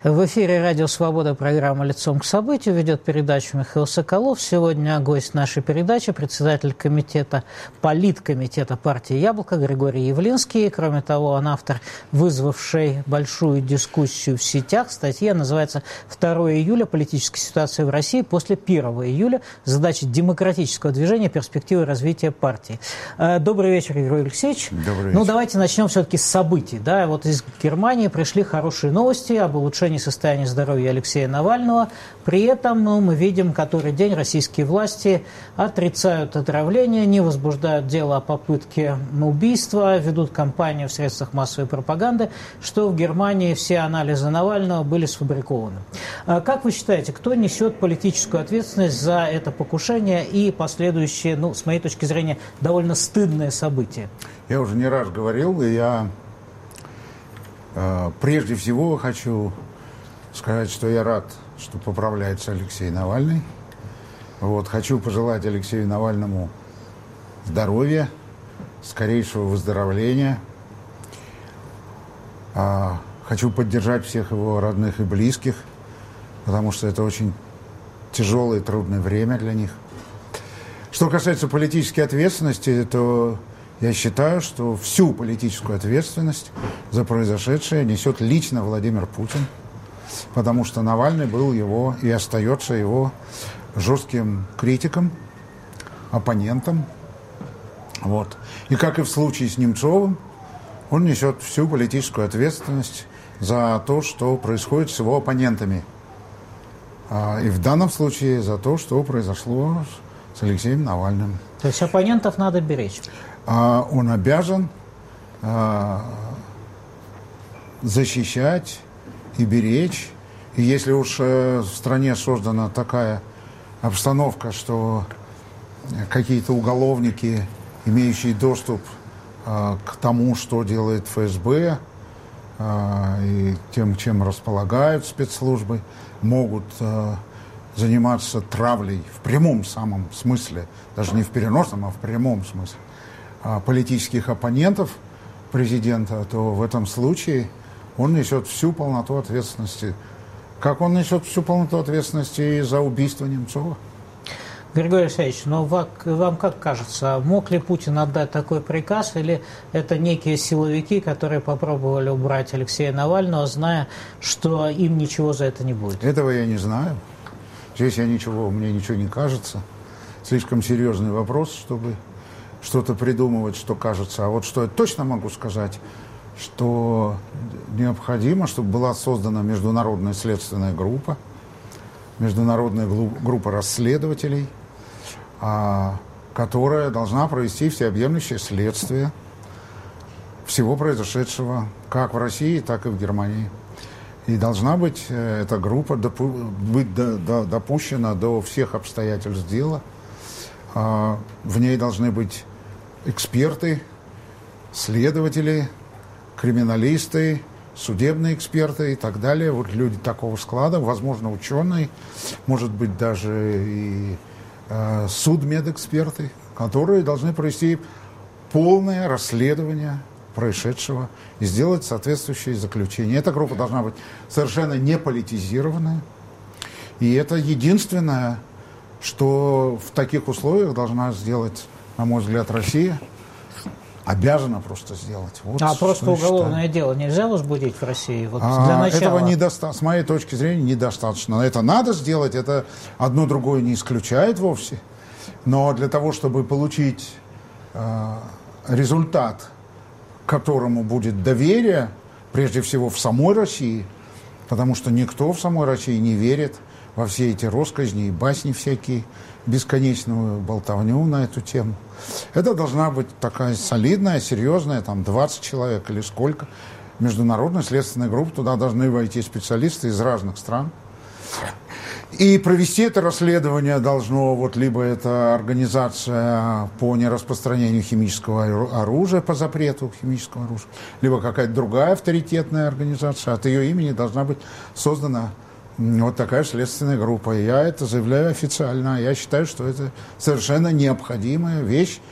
В эфире «Радио Свобода», программа «Лицом к событию». Ведет передачу Михаил Соколов. Сегодня гость нашей передачи, председатель политкомитета партии «Яблоко» Григорий Явлинский. Кроме того, он автор вызвавшей большую дискуссию в сетях. Статья называется «2 июля. Политическая ситуация в России после 1 июля. Задачи демократического движения. Перспективы развития партии». Добрый вечер, Григорий Алексеевич. Добрый вечер. Ну, давайте начнем все-таки с событий. Да, вот из Германии пришли хорошие новости об улучшении состояния здоровья Алексея Навального. При этом мы видим, который день российские власти отрицают отравление, не возбуждают дело о попытке убийства, ведут кампанию в средствах массовой пропаганды, что в Германии все анализы Навального были сфабрикованы. Как вы считаете, кто несет политическую ответственность за это покушение и последующие, с моей точки зрения, довольно стыдные события? Я уже не раз говорил, и я прежде всего хочу сказать, что я рад, что поправляется Алексей Навальный. Хочу пожелать Алексею Навальному здоровья, скорейшего выздоровления. Хочу поддержать всех его родных и близких, потому что это очень тяжелое и трудное время для них. Что касается политической ответственности, то я считаю, что всю политическую ответственность за произошедшее несет лично Владимир Путин, потому что Навальный был его и остается его жестким критиком, оппонентом. И как и в случае с Немцовым, он несет всю политическую ответственность за то, что происходит с его оппонентами. И в данном случае за то, что произошло с Алексеем Навальным. То есть оппонентов надо беречь? Он обязан защищать и беречь. И если уж в стране создана такая обстановка, что какие-то уголовники, имеющие доступ к тому, что делает ФСБ, и тем, чем располагают спецслужбы, могут заниматься травлей в прямом самом смысле, даже не в переносном, а в прямом смысле, политических оппонентов президента, то в этом случае он несет всю полноту ответственности. Как он несет всю полноту ответственности и за убийство Немцова. Григорий Алексеевич, вам как кажется, мог ли Путин отдать такой приказ, или это некие силовики, которые попробовали убрать Алексея Навального, зная, что им ничего за это не будет? Этого я не знаю. Здесь мне ничего не кажется. Слишком серьезный вопрос, чтобы что-то придумывать, что кажется. А вот что я точно могу сказать, что необходимо, чтобы была создана международная следственная группа, международная группа расследователей, которая должна провести всеобъемлющее следствие всего произошедшего как в России, так и в Германии. И должна быть эта группа допущена до всех обстоятельств дела. В ней должны быть эксперты, следователи, криминалисты, судебные эксперты и так далее. Люди такого склада, возможно, ученые, может быть, даже и судмедэксперты, которые должны провести полное расследование происшедшего и сделать соответствующие заключения. Эта группа должна быть совершенно не политизированная. И это единственное, что в таких условиях должна сделать, на мой взгляд, Россия. Обязана просто сделать. Просто уголовное дело нельзя возбудить в России? Для начала. Этого с моей точки зрения недостаточно. Это надо сделать, это одно другое не исключает вовсе. Но для того, чтобы получить результат, к которому будет доверие, прежде всего в самой России, потому что никто в самой России не верит во все эти россказни и басни всякие, бесконечную болтовню на эту тему. Это должна быть такая солидная, серьезная, 20 человек или сколько, международная следственная группа. Туда должны войти специалисты из разных стран. И провести это расследование должно либо это организация по нераспространению химического оружия, по запрету химического оружия, либо какая-то другая авторитетная организация. От ее имени должна быть создана такая следственная группа. Я это заявляю официально. Я считаю, что это совершенно необходимая вещь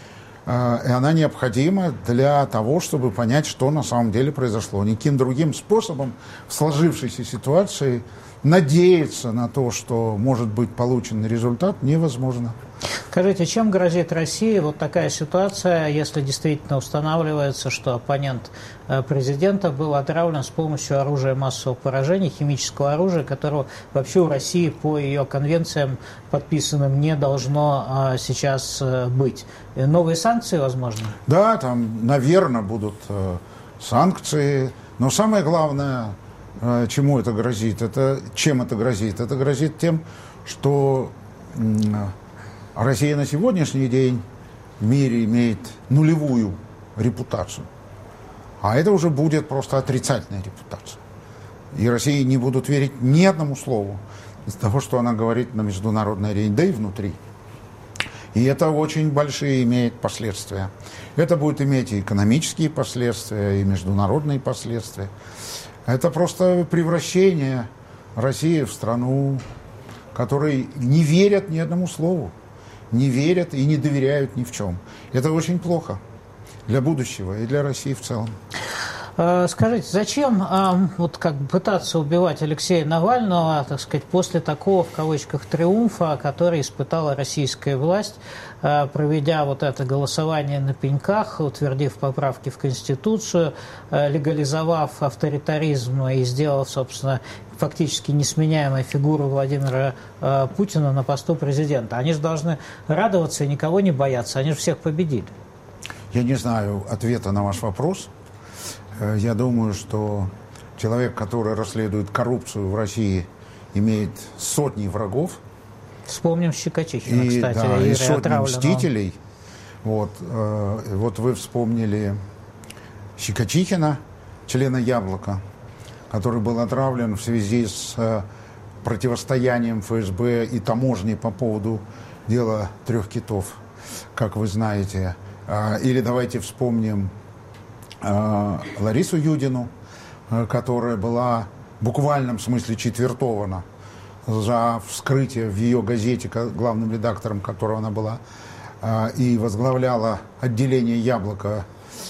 и она необходима для того, чтобы понять, что на самом деле произошло. Никаким другим способом в сложившейся ситуации надеяться на то, что может быть получен результат, невозможно. Скажите, чем грозит России вот такая ситуация, если действительно устанавливается, что оппонент президента был отравлен с помощью оружия массового поражения, химического оружия, которого вообще у России по ее конвенциям подписанным не должно сейчас быть? Новые санкции возможны? Да, там, наверное, будут санкции, но самое главное, чему это грозит, чем это грозит? Это грозит тем, что Россия на сегодняшний день в мире имеет нулевую репутацию. А это уже будет просто отрицательная репутация. И России не будут верить ни одному слову из того, что она говорит на международной арене, да и внутри. И это очень большие имеет последствия. Это будет иметь и экономические последствия, и международные последствия. Это просто превращение России в страну, которой не верят ни одному слову. Не верят и не доверяют ни в чем. Это очень плохо для будущего и для России в целом. Скажите, зачем вот как бы пытаться убивать Алексея Навального, так сказать, после такого, в кавычках, триумфа, который испытала российская власть, проведя вот это голосование на пеньках, утвердив поправки в Конституцию, легализовав авторитаризм и сделав, собственно, фактически несменяемой фигуру Владимира Путина на посту президента? Они же должны радоваться и никого не бояться, они же всех победили. Я не знаю ответа на ваш вопрос. Я думаю, что человек, который расследует коррупцию в России, имеет сотни врагов. Вспомним Щекочихина, кстати, да, и сотни отравленного. мстителей. Вот вы вспомнили Щекочихина, члена «Яблока», который был отравлен в связи с противостоянием ФСБ и таможни по поводу дела 3 китов, как вы знаете. Или давайте вспомним Ларису Юдину, которая была в буквальном смысле четвертована за вскрытие в ее газете, главным редактором которого она была, и возглавляла отделение «Яблоко»,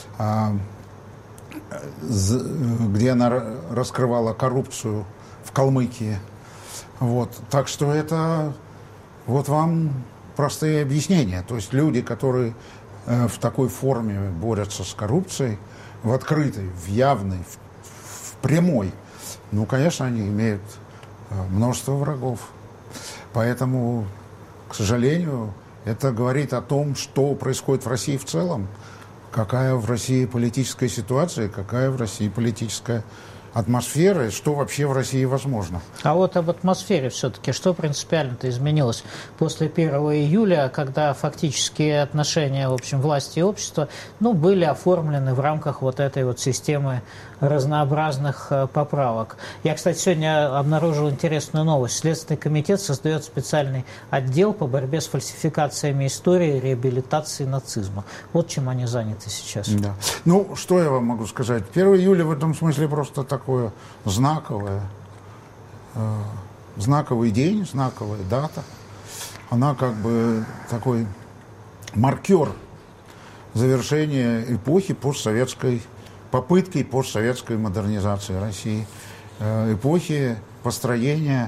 где она раскрывала коррупцию в Калмыкии. Вот. Так что это вот вам простые объяснения. То есть люди, которые в такой форме борются с коррупцией, в открытой, в явной, в прямой, ну, конечно, они имеют множество врагов. Поэтому, к сожалению, это говорит о том, что происходит в России в целом, какая в России политическая ситуация, какая в России политическая атмосфера, и что вообще в России возможно. А вот об атмосфере все-таки, что принципиально-то изменилось после 1 июля, когда фактически отношения, в общем, власти и общества, ну, были оформлены в рамках вот этой вот системы разнообразных поправок. Я, кстати, сегодня обнаружил интересную новость. Следственный комитет создает специальный отдел по борьбе с фальсификациями истории и реабилитации нацизма. Вот чем они заняты сейчас. Да. Ну, что я вам могу сказать? 1 июля в этом смысле просто такое знаковый день, знаковая дата. Она как бы такой маркер завершения эпохи попытки постсоветской модернизации России, эпохи построения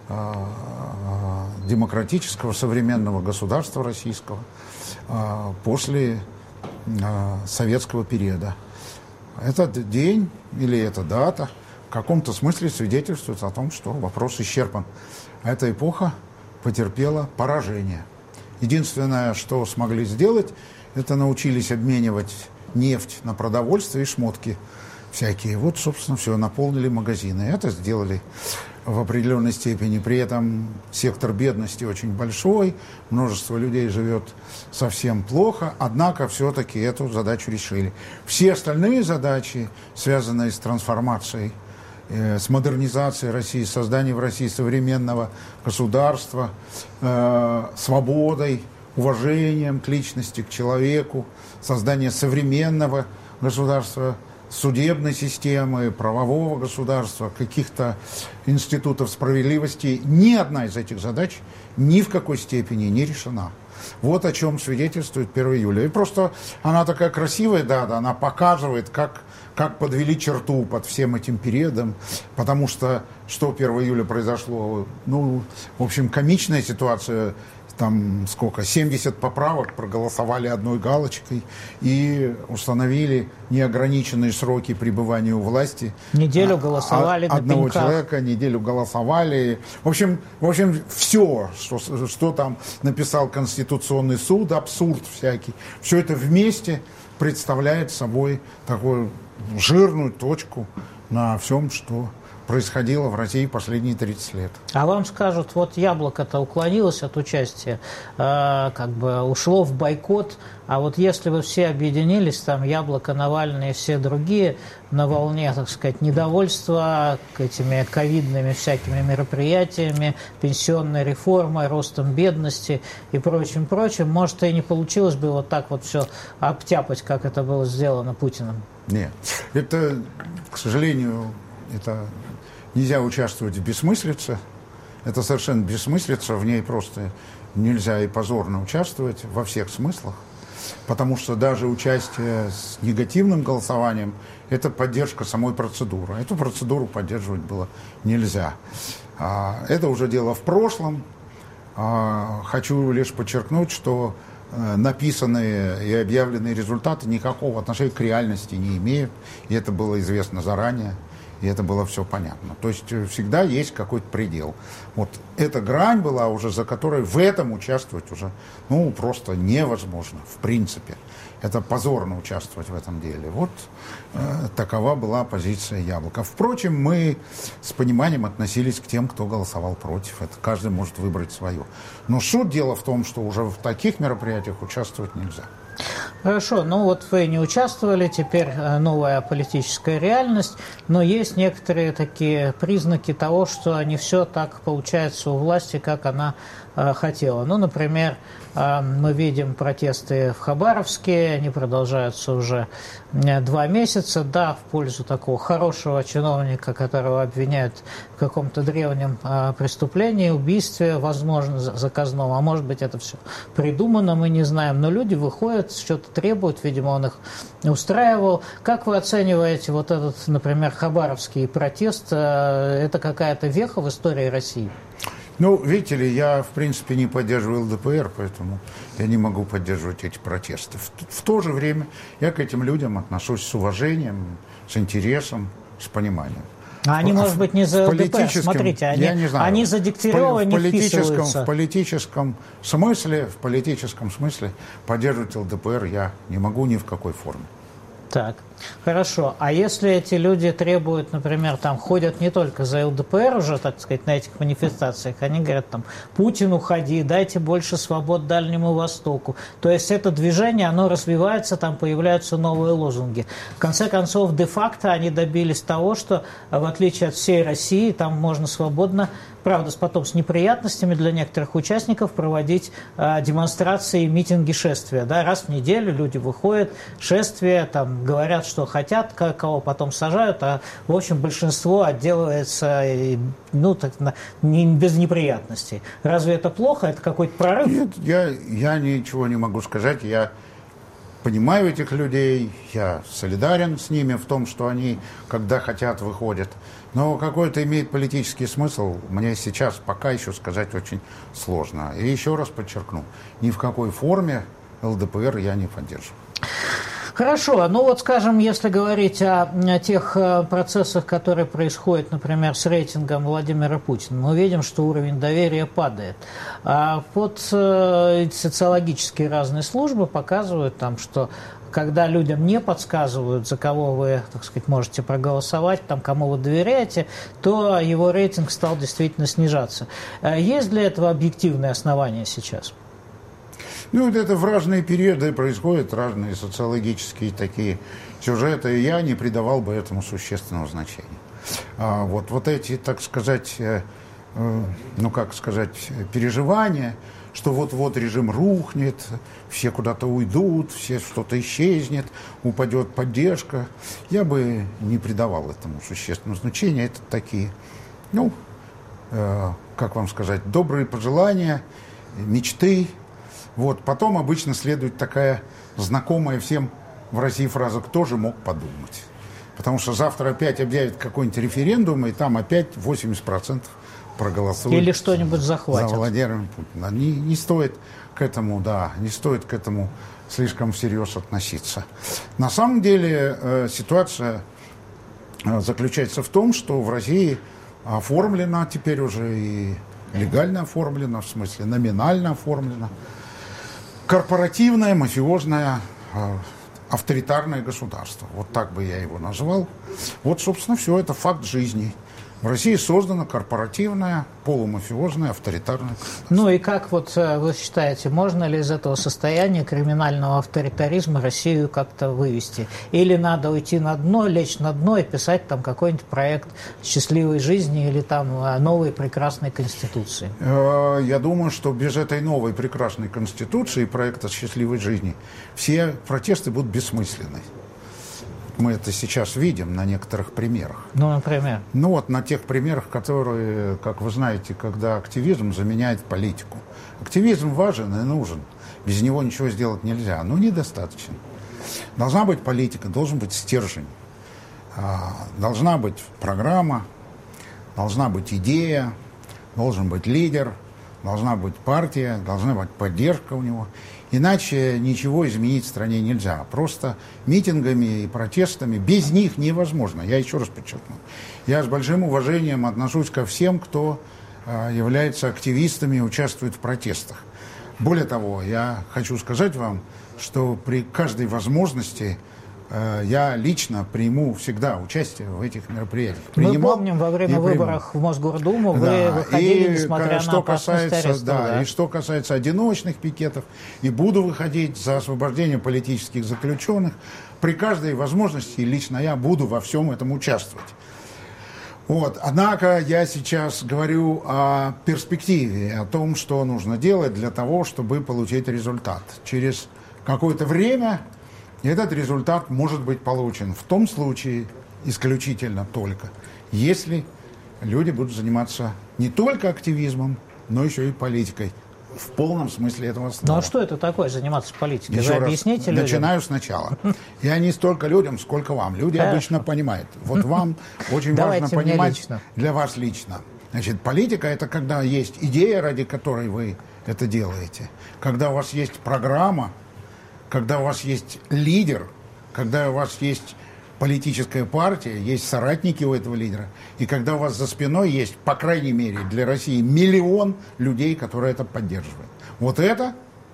демократического современного государства российского после советского периода. Этот день или эта дата в каком-то смысле свидетельствует о том, что вопрос исчерпан. Эта эпоха потерпела поражение. Единственное, что смогли сделать, это научились обменивать нефть на продовольствие и шмотки всякие. Вот, собственно, все, наполнили магазины. Это сделали в определенной степени. При этом сектор бедности очень большой, множество людей живет совсем плохо, однако все-таки эту задачу решили. Все остальные задачи, связанные с трансформацией, с модернизацией России, созданием в России современного государства, свободой, уважением к личности, к человеку, создание современного государства судебной системы, правового государства, каких-то институтов справедливости, ни одна из этих задач ни в какой степени не решена. Вот о чем свидетельствует 1 июля. И просто она такая красивая дата, она показывает, как подвели черту под всем этим периодом, потому что 1 июля произошло, в общем, комичная ситуация. Там 70 поправок проголосовали одной галочкой и установили неограниченные сроки пребывания у власти. Неделю голосовали на одного пеньках. человека, неделю голосовали. В общем, все, что там написал Конституционный суд, абсурд всякий, все это вместе представляет собой такую жирную точку на всем, что происходило в России последние 30 лет. А вам скажут, вот Яблоко-то уклонилось от участия, ушло в бойкот, а вот если бы все объединились, там Яблоко, Навальный и все другие на волне, так сказать, недовольства этими ковидными всякими мероприятиями, пенсионной реформой, ростом бедности и прочим, может, и не получилось бы вот так вот все обтяпать, как это было сделано Путиным? Нет, это, к сожалению, нельзя участвовать в бессмыслице. Это совершенно бессмыслица, в ней просто нельзя и позорно участвовать во всех смыслах, потому что даже участие с негативным голосованием – это поддержка самой процедуры. Эту процедуру поддерживать было нельзя. Это уже дело в прошлом. Хочу лишь подчеркнуть, что написанные и объявленные результаты никакого отношения к реальности не имеют, и это было известно заранее. И это было все понятно. То есть всегда есть какой-то предел. Вот эта грань была уже, за которой в этом участвовать уже, просто невозможно, в принципе. Это позорно участвовать в этом деле. Вот такова была позиция Яблока. Впрочем, мы с пониманием относились к тем, кто голосовал против. Это каждый может выбрать свое. Но суть дела в том, что уже в таких мероприятиях участвовать нельзя. Хорошо, вот вы не участвовали, теперь новая политическая реальность, но есть некоторые такие признаки того, что не все так получается у власти, как она хотела. Например, мы видим протесты в Хабаровске, они продолжаются уже 2 месяца, да, в пользу такого хорошего чиновника, которого обвиняют в каком-то древнем преступлении, убийстве, возможно, заказном, а может быть, это все придумано, мы не знаем, но люди выходят, что-то требуют, видимо, он их устраивал. Как вы оцениваете вот этот, например, хабаровский протест? Это какая-то веха в истории России? Видите ли, я, в принципе, не поддерживаю ЛДПР, поэтому я не могу поддерживать эти протесты. В то же время я к этим людям отношусь с уважением, с интересом, с пониманием. А они, может быть, не за ЛДПР, смотрите, они за Дегтярева не вписываются. В политическом смысле поддерживать ЛДПР я не могу ни в какой форме. Так, хорошо. А если эти люди требуют, например, ходят не только за ЛДПР уже, так сказать, на этих манифестациях, они говорят, Путин, уходи, дайте больше свобод Дальнему Востоку. То есть это движение, оно развивается, там появляются новые лозунги. В конце концов, де-факто они добились того, что, в отличие от всей России, там можно свободно, правда, потом с неприятностями для некоторых участников, проводить демонстрации, митинги, шествия. Да? Раз в неделю люди выходят, шествия, говорят, что хотят, кого потом сажают, а, в общем, большинство отделывается без неприятностей. Разве это плохо? Это какой-то прорыв? Нет, я ничего не могу сказать. Я понимаю этих людей, я солидарен с ними в том, что они, когда хотят, выходят. Но какой-то имеет политический смысл, мне сейчас пока еще сказать очень сложно. И еще раз подчеркну, ни в какой форме ЛДПР я не поддерживаю. Хорошо, скажем, если говорить о тех процессах, которые происходят, например, с рейтингом Владимира Путина, мы видим, что уровень доверия падает. Социологические разные службы показывают, что когда людям не подсказывают, за кого вы, так сказать, можете проголосовать, кому вы доверяете, то его рейтинг стал действительно снижаться. Есть для этого объективные основания сейчас? Это в разные периоды происходят разные социологические такие сюжеты, и я не придавал бы этому существенного значения. Вот эти, так сказать, переживания, что вот-вот режим рухнет, все куда-то уйдут, все что-то исчезнет, упадет поддержка. Я бы не придавал этому существенного значения. Это такие, как вам сказать, добрые пожелания, мечты. Вот. Потом обычно следует такая знакомая всем в России фраза «кто же мог подумать?». Потому что завтра опять объявят какой-нибудь референдум, и там опять 80% проголосуют. Или что-нибудь захватят. За Владимира Путина. Не стоит к этому, не стоит к этому слишком всерьез относиться. На самом деле ситуация заключается в том, что в России оформлено теперь уже и легально оформлено, в смысле номинально оформлено, корпоративное, мафиозное, авторитарное государство. Вот так бы я его назвал. Вот, собственно, все это факт жизни. В России создано корпоративное, полумафиозное, авторитарное государство. Ну и как вот вы считаете, можно ли из этого состояния криминального авторитаризма Россию как-то вывести? Или надо уйти на дно, лечь на дно и писать там какой-нибудь проект счастливой жизни или там новой прекрасной конституции? Я думаю, что без этой новой прекрасной конституции и проекта счастливой жизни все протесты будут бессмысленны. Мы это сейчас видим на некоторых примерах. Ну, например? Ну, вот на тех примерах, которые, как вы знаете, когда активизм заменяет политику. Активизм важен и нужен. Без него ничего сделать нельзя, но недостаточно. Должна быть политика, должен быть стержень. Должна быть программа, должна быть идея, должен быть лидер, должна быть партия, должна быть поддержка у него. Иначе ничего изменить в стране нельзя. Просто митингами и протестами без них невозможно. Я еще раз подчеркну. Я с большим уважением отношусь ко всем, кто является активистами и участвует в протестах. Более того, я хочу сказать вам, что при каждой возможности я лично приму всегда участие в этих мероприятиях. Мы помним, во время выборов в Мосгордуму вы выходили, несмотря на опасность ареста. И что касается одиночных пикетов, и буду выходить за освобождение политических заключенных, при каждой возможности лично я буду во всем этом участвовать. Вот. Однако я сейчас говорю о перспективе, о том, что нужно делать для того, чтобы получить результат. Через какое-то время этот результат может быть получен в том случае, исключительно только, если люди будут заниматься не только активизмом, но еще и политикой. В полном смысле этого слова. Ну а что это такое, заниматься политикой? Еще вы объясните людям? Начинаю сначала. Я не столько людям, сколько вам. Люди обычно понимают. Вот вам очень важно понимать, для вас лично. Значит, политика – это когда есть идея, ради которой вы это делаете. Когда у вас есть программа, когда у вас есть лидер, когда у вас есть политическая партия, есть соратники у этого лидера, и когда у вас за спиной есть, по крайней мере, для России миллион людей, которые это поддерживают. Вот это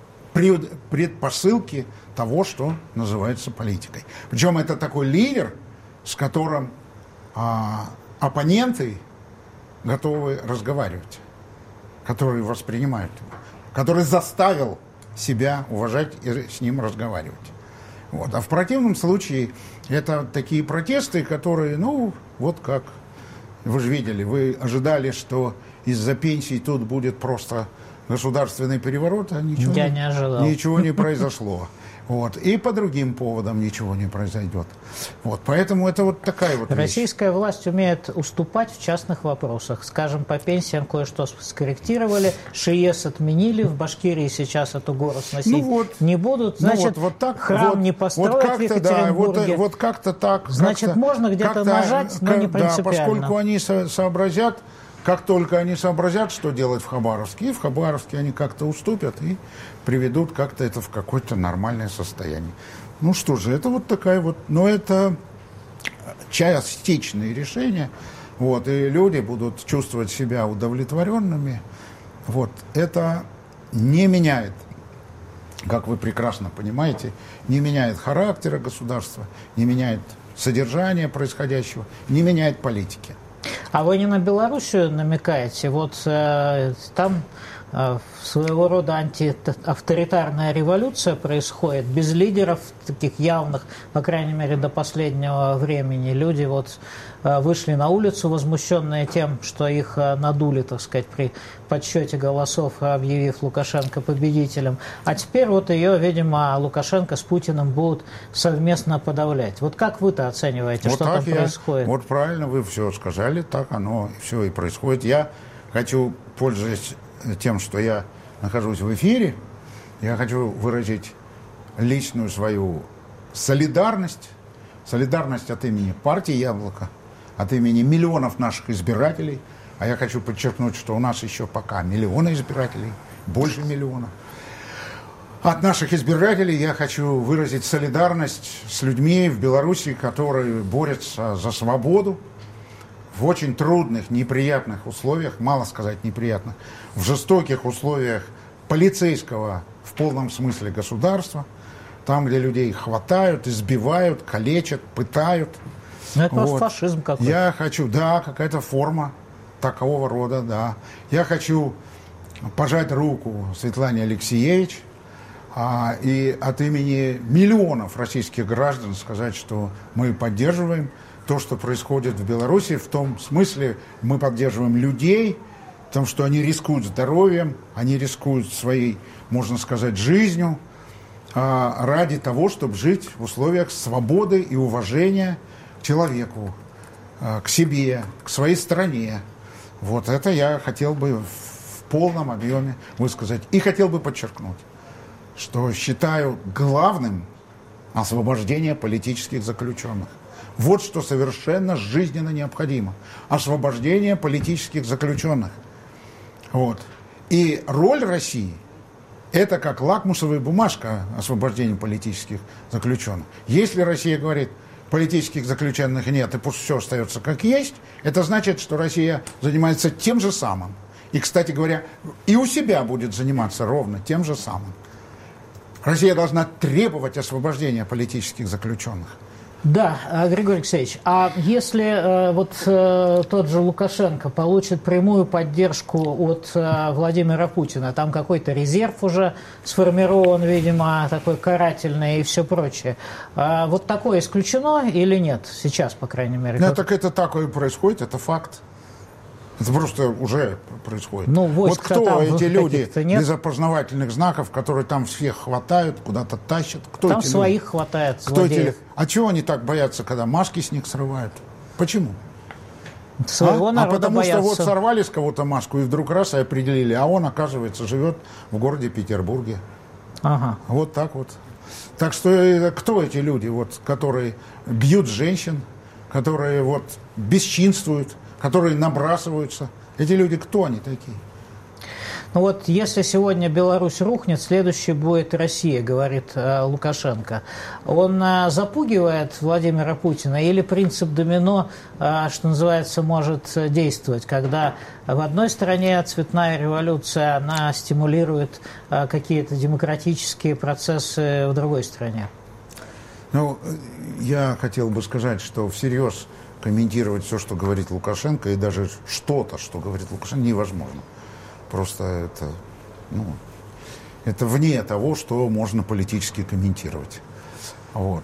предпосылки того, что называется политикой. Причем это такой лидер, с которым оппоненты готовы разговаривать, который воспринимает его, который заставил себя уважать и с ним разговаривать. Вот. А в противном случае это такие протесты, которые, вот как вы же видели, вы ожидали, что из-за пенсий тут будет просто государственный переворот, а ничего не произошло. Вот. И по другим поводам ничего не произойдет. Вот. Поэтому это вот такая вот вещь. Российская власть умеет уступать в частных вопросах. Скажем, по пенсиям кое-что скорректировали, ШИЭС отменили, в Башкирии сейчас эту гору сносить не будут. Значит, храм не построят в Екатеринбурге. Вот как-то так. Значит, можно где-то нажать, но не принципиально. Да, поскольку они сообразят, как только они сообразят, что делать в Хабаровске, и в Хабаровске они как-то уступят и приведут как-то это в какое-то нормальное состояние. Ну что же, это вот такая вот... Но это частичные решения, вот, и люди будут чувствовать себя удовлетворенными. Вот, это не меняет, как вы прекрасно понимаете, не меняет характера государства, не меняет содержания происходящего, не меняет политики. А вы не на Белоруссию намекаете? Вот там своего рода антиавторитарная революция происходит, без лидеров таких явных, по крайней мере, до последнего времени. Люди вот вышли на улицу, возмущенные тем, что их надули, так сказать, при подсчете голосов, объявив Лукашенко победителем. А теперь вот ее, видимо, Лукашенко с Путиным будут совместно подавлять. Вот как вы-то оцениваете, вот что там происходит? Вот правильно вы все сказали, так оно все и происходит. Я хочу, пользуясь тем, что я нахожусь в эфире, я хочу выразить личную свою солидарность от имени партии «Яблоко», от имени миллионов наших избирателей. А я хочу подчеркнуть, что у нас еще пока миллионы избирателей, больше миллиона. От наших избирателей я хочу выразить солидарность с людьми в Беларуси, которые борются за свободу в очень трудных, неприятных условиях, мало сказать неприятных, в жестоких условиях полицейского в полном смысле государства, там, где людей хватают, избивают, калечат, пытают. Ну, это вот фашизм какой-то. Я хочу, да, какая-то форма такого рода, да. Я хочу пожать руку Светлане Алексеевич и от имени миллионов российских граждан сказать, что мы поддерживаем то, что происходит в Беларуси, в том смысле мы поддерживаем людей, в том, что они рискуют здоровьем, они рискуют своей, можно сказать, жизнью ради того, чтобы жить в условиях свободы и уважения к человеку, к себе, к своей стране. Вот это я хотел бы в полном объеме высказать. И хотел бы подчеркнуть, что считаю главным освобождение политических заключенных. Вот что совершенно жизненно необходимо. Освобождение политических заключенных. Вот. И роль России – это как лакмусовая бумажка освобождения политических заключенных. Если Россия говорит, политических заключенных нет, и пусть все остается как есть, это значит, что Россия занимается тем же самым. И, кстати говоря, и у себя будет заниматься ровно тем же самым. Россия должна требовать освобождения политических заключенных. Да, Григорий Алексеевич, а если тот же Лукашенко получит прямую поддержку от Владимира Путина, там какой-то резерв уже сформирован, видимо, такой карательный и все прочее, вот такое исключено или нет сейчас, по крайней мере? Ну, так это такое происходит, это факт. Это просто уже происходит. Ну, вот кто эти люди без опознавательных знаков, которые там всех хватают, куда-то тащат? Кто там эти своих люди? Хватает, злодеев. А чего они так боятся, когда маски с них срывают? Почему? Своего народа потому боятся. Что вот сорвали с кого-то маску и вдруг раз и определили, а он, оказывается, живет в городе Петербурге. Ага. Вот так вот. Так что кто эти люди, вот, которые бьют женщин, которые вот бесчинствуют, которые набрасываются? Эти люди, кто они такие? Ну вот, если сегодня Беларусь рухнет, следующей будет Россия, говорит Лукашенко. Он запугивает Владимира Путина или принцип домино, что называется, может действовать, когда в одной стране цветная революция, она стимулирует какие-то демократические процессы в другой стране? Ну, я хотел бы сказать, что всерьез комментировать все, что говорит Лукашенко, и даже что-то, что говорит Лукашенко, невозможно. Просто это вне того, что можно политически комментировать. Вот.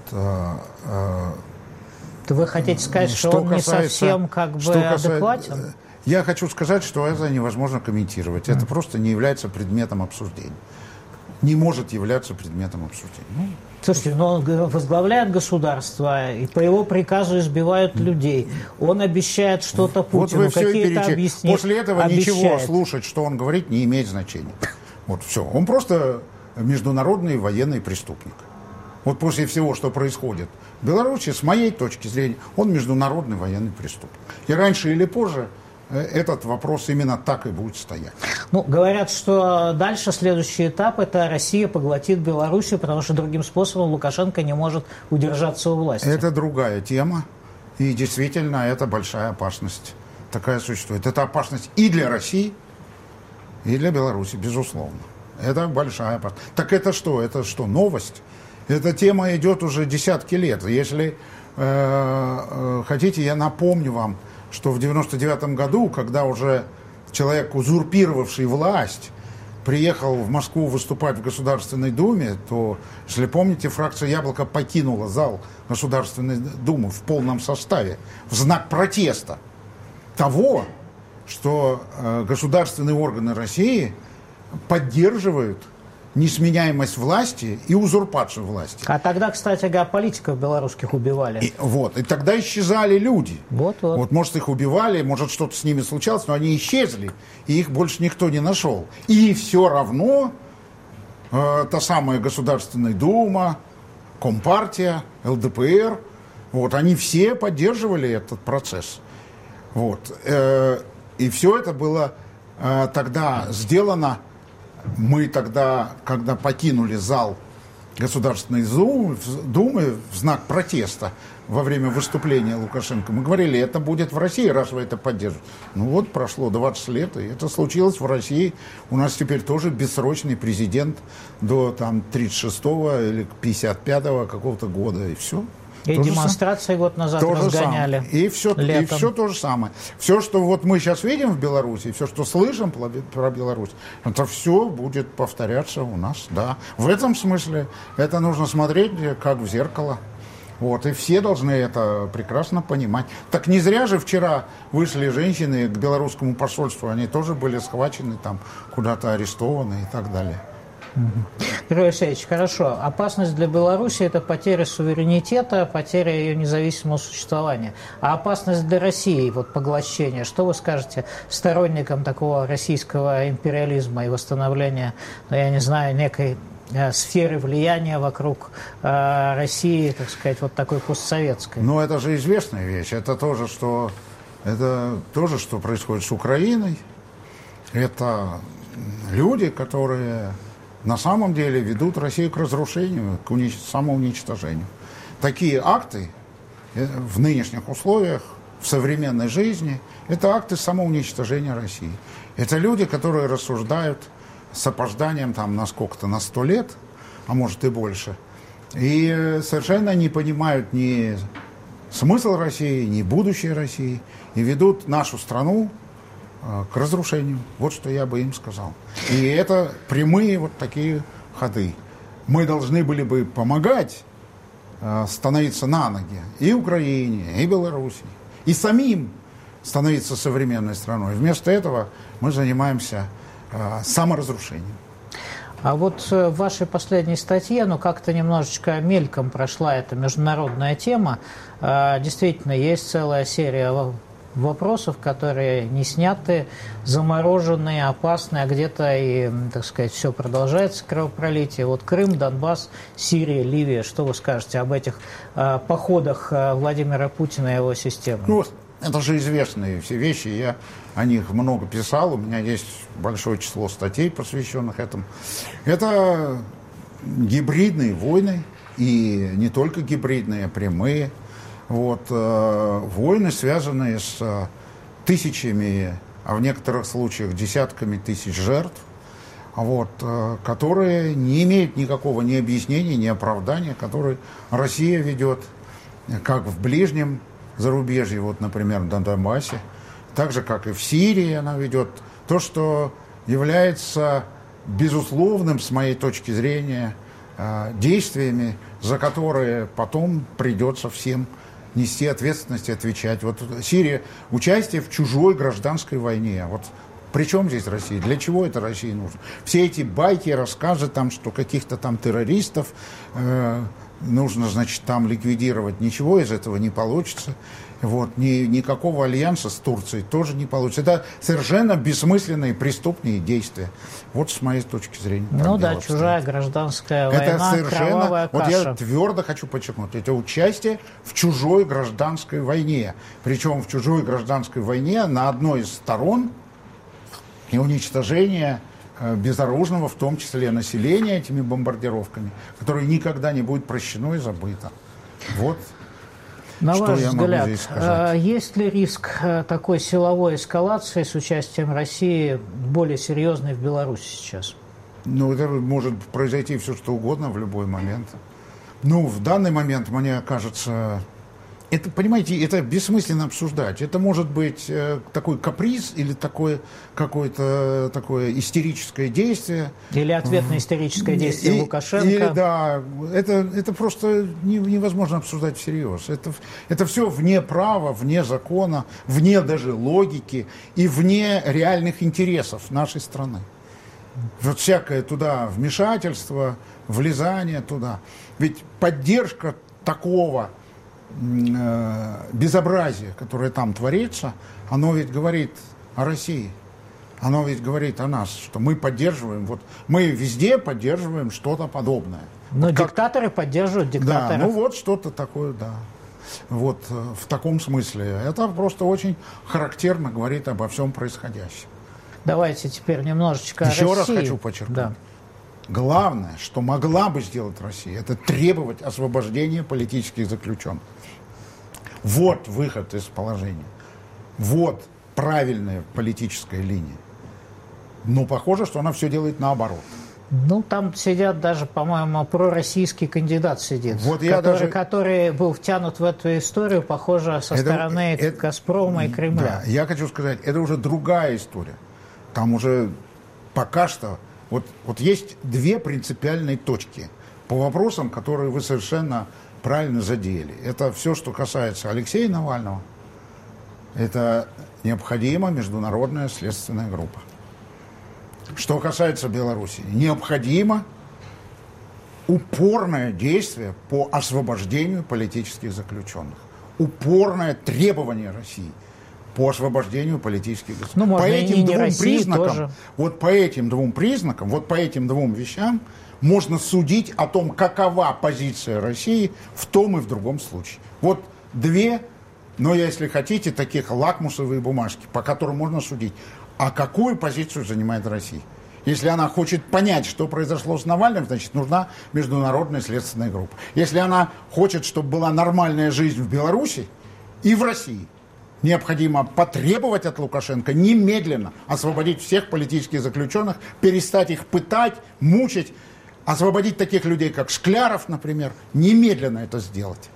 Вы хотите сказать, что он не совсем адекватен? Я хочу сказать, что это невозможно комментировать. Это просто не является предметом обсуждения. Не может являться предметом обсуждения. Слушайте, но он возглавляет государство, и по его приказу избивают людей. Он обещает что-то Путину, вот какие-то объяснения. После этого ничего слушать, что он говорит, не имеет значения. Вот все. Он просто международный военный преступник. Вот после всего, что происходит в Беларуси, с моей точки зрения, он международный военный преступник. И раньше или позже этот вопрос именно так и будет стоять. Ну, говорят, что дальше следующий этап – это Россия поглотит Белоруссию, потому что другим способом Лукашенко не может удержаться у власти. Это другая тема, и действительно это большая опасность. Такая существует. Это опасность и для России, и для Беларуси, безусловно. Это большая опасность. Так это что? Это что, новость? Эта тема идет уже десятки лет. Если хотите, я напомню вам, что в 1999 году, когда уже человек, узурпировавший власть, приехал в Москву выступать в Государственной Думе, то, если помните, фракция «Яблоко» покинула зал Государственной Думы в полном составе в знак протеста того, что государственные органы России поддерживают несменяемость власти и узурпацию власти. А тогда, кстати, политиков белорусских убивали. И тогда исчезали люди. Вот. Может, их убивали, может, что-то с ними случалось, но они исчезли, и их больше никто не нашел. И все равно та самая Государственная Дума, Компартия, ЛДПР, они все поддерживали этот процесс. И все это было тогда сделано. Мы тогда, когда покинули зал Государственной Думы в знак протеста во время выступления Лукашенко, мы говорили, это будет в России, раз вы это поддерживаете. Прошло 20 лет, и это случилось в России. У нас теперь тоже бессрочный президент до 36-го или 55-го какого-то года, и все. И то демонстрации год назад разгоняли. И все то же самое. Все, что мы сейчас видим в Беларуси, все, что слышим про Беларусь, это все будет повторяться у нас. Да. В этом смысле это нужно смотреть как в зеркало. И все должны это прекрасно понимать. Так не зря же вчера вышли женщины к белорусскому посольству, они тоже были схвачены, куда-то арестованы и так далее. Григорий Алексеевич, хорошо. Опасность для Беларуси – это потеря суверенитета, потеря ее независимого существования. А опасность для России, поглощение, что вы скажете сторонникам такого российского империализма и восстановления, некой сферы влияния вокруг России, так сказать, такой постсоветской? Это же известная вещь. Это тоже, что происходит с Украиной. Это люди, которые на самом деле ведут Россию к разрушению, к самоуничтожению. Такие акты в нынешних условиях, в современной жизни, это акты самоуничтожения России. Это люди, которые рассуждают с опозданием на сколько-то, на 100 лет, а может и больше, и совершенно не понимают ни смысл России, ни будущее России, и ведут нашу страну к разрушению. Вот что я бы им сказал. И это прямые такие ходы. Мы должны были бы помогать становиться на ноги и Украине, и Белоруссии, и самим становиться современной страной. Вместо этого мы занимаемся саморазрушением. А в вашей последней статье, как-то немножечко мельком прошла эта международная тема. Действительно, есть целая серия вопросов, которые не сняты, замороженные, опасные, а где-то и, так сказать, все продолжается, кровопролитие. Крым, Донбасс, Сирия, Ливия. Что вы скажете об этих походах Владимира Путина и его системы? Это же известные все вещи, я о них много писал, у меня есть большое число статей, посвященных этому. Это гибридные войны, и не только гибридные, а прямые. Войны, связанные с тысячами, а в некоторых случаях десятками тысяч жертв, которые не имеют никакого ни объяснения, ни оправдания, которые Россия ведет как в ближнем зарубежье, например, на Донбассе, так же, как и в Сирии она ведет то, что является безусловным, с моей точки зрения, действиями, за которые потом придется всем нести ответственность и отвечать. Сирия, участие в чужой гражданской войне. При чем здесь Россия? Для чего это России нужно? Все эти байки, рассказы, что каких-то террористов нужно, ликвидировать. Ничего из этого не получится. Никакого альянса с Турцией тоже не получится. Это совершенно бессмысленные преступные действия. С моей точки зрения. Чужая гражданская война, кровавая каша. Я твердо хочу подчеркнуть, это участие в чужой гражданской войне. Причем в чужой гражданской войне на одной из сторон и уничтожение безоружного, в том числе населения, этими бомбардировками, которое никогда не будет прощено и забыто. На что ваш я могу взгляд, здесь сказать. Есть ли риск такой силовой эскалации с участием России более серьезной в Беларуси сейчас? Это может произойти все, что угодно в любой момент. В данный момент, мне кажется, Это, понимаете, это бессмысленно обсуждать. Это может быть такой каприз или какое-то такое истерическое действие. Или ответ на истерическое действие Лукашенко. Или, да, это просто невозможно обсуждать всерьез. Это все вне права, вне закона, вне даже логики и вне реальных интересов нашей страны. Вот всякое туда вмешательство, влезание туда. Ведь поддержка такого безобразие, которое там творится, оно ведь говорит о России. Оно ведь говорит о нас, что мы поддерживаем, вот мы везде поддерживаем что-то подобное. Но вот диктаторы поддерживают диктаторов. Да, ну вот что-то такое, да. Вот в таком смысле. Это просто очень характерно говорит обо всем происходящем. Давайте теперь немножечко о России. Еще раз хочу подчеркнуть. Да. Главное, что могла бы сделать Россия, это требовать освобождения политических заключенных. Вот выход из положения. Вот правильная политическая линия. Но похоже, что она все делает наоборот. Ну, там сидят даже, по-моему, пророссийский кандидат сидит, вот который был втянут в эту историю, похоже, со стороны «Газпрома» и Кремля. Да, я хочу сказать, это уже другая история. Там уже пока что вот есть две принципиальные точки по вопросам, которые вы совершенно правильно задели. Это все, что касается Алексея Навального. Это необходима международная следственная группа. Что касается Беларуси, необходимо упорное действие по освобождению политических заключенных. Упорное требование России по освобождению политических заключенных. Ну, по этим двум признакам, тоже. вот по этим двум признакам, вот по этим двум вещам можно судить о том, какова позиция России в том и в другом случае. Вот две, но если хотите, таких лакмусовые бумажки, по которым можно судить. А какую позицию занимает Россия? Если она хочет понять, что произошло с Навальным, значит, нужна международная следственная группа. Если она хочет, чтобы была нормальная жизнь в Беларуси и в России, необходимо потребовать от Лукашенко немедленно освободить всех политических заключенных, перестать их пытать, мучить, освободить таких людей, как Шкляров, например, немедленно это сделать.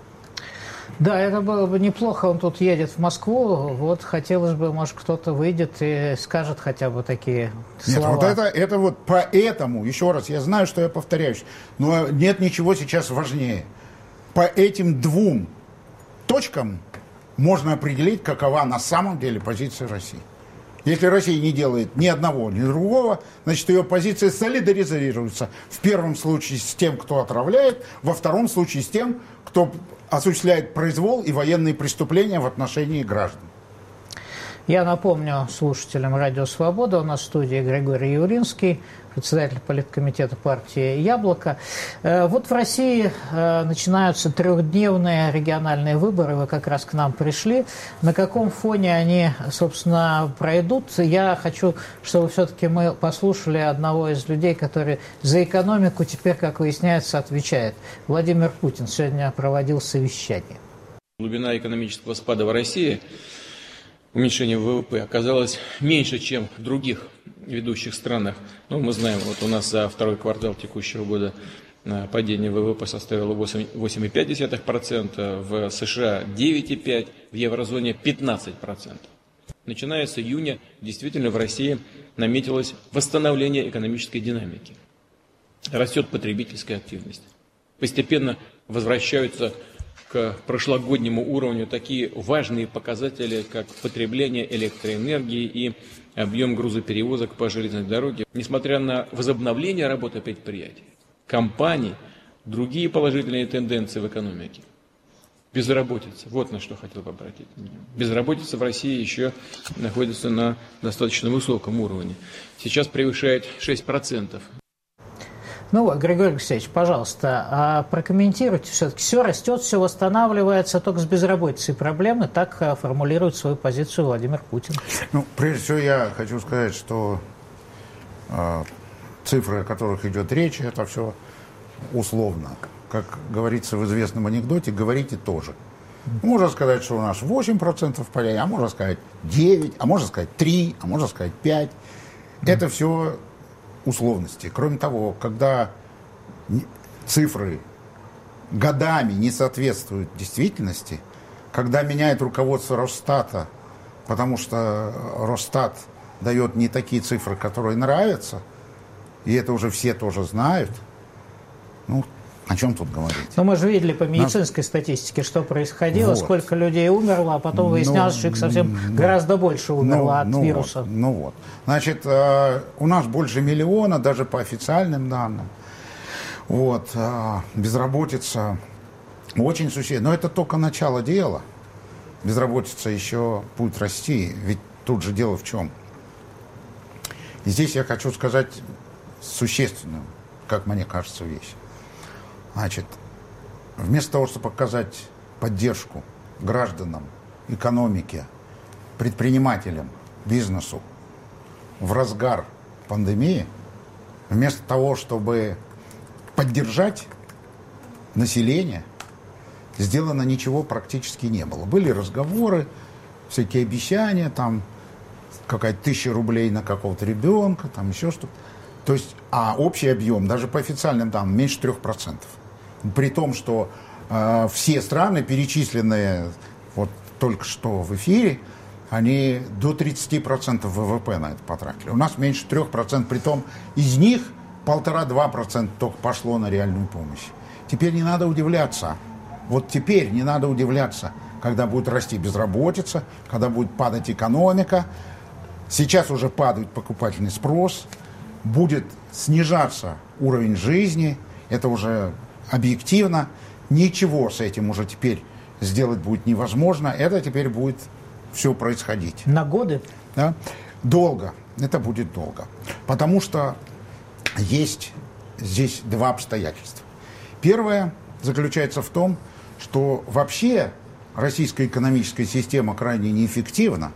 Да, это было бы неплохо, он тут едет в Москву, вот хотелось бы, может, кто-то выйдет и скажет хотя бы такие слова. Нет, вот это вот поэтому, еще раз, я знаю, что я повторяюсь, но нет ничего сейчас важнее. По этим двум точкам можно определить, какова на самом деле позиция России. Если Россия не делает ни одного, ни другого, значит, ее позиция солидаризируется в первом случае с тем, кто отравляет, во втором случае с тем, кто осуществляет произвол и военные преступления в отношении граждан. Я напомню слушателям «Радио Свобода», у нас в студии Григорий Явлинский, председатель политкомитета партии «Яблоко». Вот в России начинаются трехдневные региональные выборы, вы как раз к нам пришли. На каком фоне они, собственно, пройдут? Я хочу, чтобы все-таки мы послушали одного из людей, который за экономику теперь, как выясняется, отвечает. Владимир Путин сегодня проводил совещание. Глубина экономического спада в России, уменьшение ВВП, оказалось меньше, чем в других ведущих странах. Ну, мы знаем, вот у нас за второй квартал текущего года падение ВВП составило 8,5%, в США 9,5%, в еврозоне 15%. Начиная с июня действительно в России наметилось восстановление экономической динамики. Растет потребительская активность. Постепенно возвращаются к прошлогоднему уровню такие важные показатели, как потребление электроэнергии и объем грузоперевозок по железной дороге. Несмотря на возобновление работы предприятий, компаний, другие положительные тенденции в экономике. Безработица. Вот на что хотел бы обратить внимание. Безработица в России еще находится на достаточно высоком уровне. Сейчас превышает 6%. Ну, Григорий Алексеевич, пожалуйста, прокомментируйте все-таки. Все растет, все восстанавливается, только с безработицей проблемы. Так формулирует свою позицию Владимир Путин. Ну, прежде всего, я хочу сказать, что цифры, о которых идет речь, это все условно. Как говорится в известном анекдоте, говорите тоже. Можно сказать, что у нас 8% падения, а можно сказать 9%, а можно сказать 3%, а можно сказать 5%. Это все условности. Кроме того, когда цифры годами не соответствуют действительности, когда меняет руководство Росстата, потому что Росстат дает не такие цифры, которые нравятся, и это уже все тоже знают, ну, о чем тут говорить? Но мы же видели по медицинской статистике, что происходило, вот. Сколько людей умерло, а потом выяснялось, что их совсем гораздо больше умерло от вируса. Вот. Значит, у нас больше миллиона, даже по официальным данным. Вот. Безработица очень существенная. Но это только начало дела. Безработица еще будет расти. Ведь тут же дело в чем? И здесь я хочу сказать существенную, как мне кажется, вещь. Значит, вместо того, чтобы показать поддержку гражданам, экономике, предпринимателям, бизнесу в разгар пандемии, вместо того, чтобы поддержать население, сделано ничего практически не было. Были разговоры, всякие обещания, там какая-то 1000 рублей на какого-то ребенка, там еще что-то. То есть, а общий объем, даже по официальным данным, меньше 3%. При том, что все страны, перечисленные вот только что в эфире, они до 30% ВВП на это потратили. У нас меньше 3%, при том из них 1,5-2% только пошло на реальную помощь. Теперь не надо удивляться. Вот теперь не надо удивляться, когда будет расти безработица, когда будет падать экономика. Сейчас уже падает покупательный спрос, будет снижаться уровень жизни, это уже объективно. Ничего с этим уже теперь сделать будет невозможно. Это теперь будет все происходить. На годы? Да? Долго. Это будет долго. Потому что есть здесь два обстоятельства. Первое заключается в том, что вообще российская экономическая система крайне неэффективна.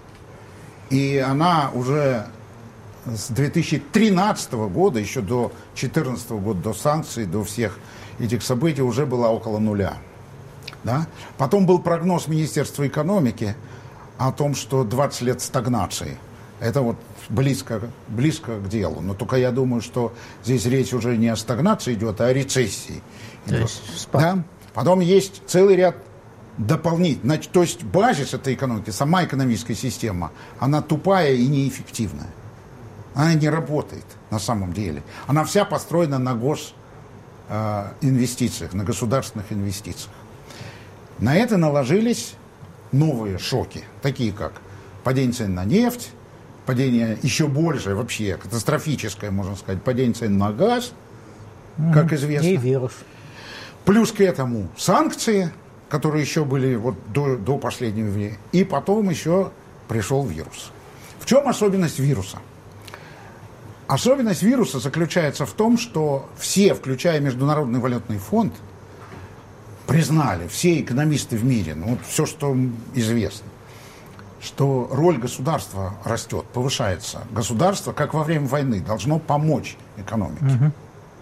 И она уже с 2013 года, еще до 2014 года, до санкций, до всех этих событий уже была около нуля. Да? Потом был прогноз Министерства экономики о том, что 20 лет стагнации. Это вот близко к делу. Но только я думаю, что здесь речь уже не о стагнации идет, а о рецессии. Да? Потом есть целый ряд дополнительных. То есть базис этой экономики, сама экономическая система, она тупая и неэффективная. Она не работает на самом деле. Она вся построена на госинвестициях, на государственных инвестициях. На это наложились новые шоки, такие как падение цен на нефть, падение еще большее, вообще катастрофическое, можно сказать, падение цен на газ, как известно. И вирус. Плюс к этому санкции, которые еще были вот до последнего времени, и потом еще пришел вирус. В чем особенность вируса? Особенность вируса заключается в том, что все, включая Международный валютный фонд, признали, все экономисты в мире, ну вот все, что известно, что роль государства растет, повышается. Государство, как во время войны, должно помочь экономике.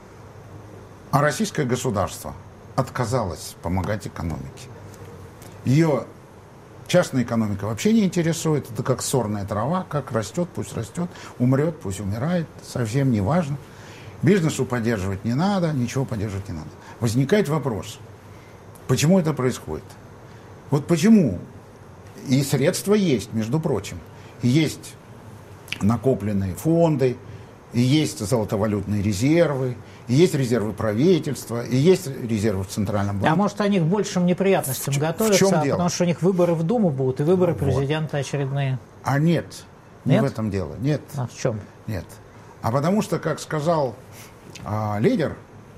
А российское государство отказалось помогать экономике. Ее частная экономика вообще не интересует. Это как сорная трава, как растет, пусть растет, умрет, пусть умирает, совсем не важно. Бизнесу поддерживать не надо, ничего поддерживать не надо. Возникает вопрос, почему это происходит? Вот почему? И средства есть, между прочим. И есть накопленные фонды, и есть золотовалютные резервы, и есть резервы правительства, и есть резервы в Центральном банке. А может, они к большим неприятностям готовятся, потому что у них выборы в Думу будут, и выборы президента очередные. А нет, не в этом дело. Нет. А в чем? Нет. А потому что, как сказал лидер,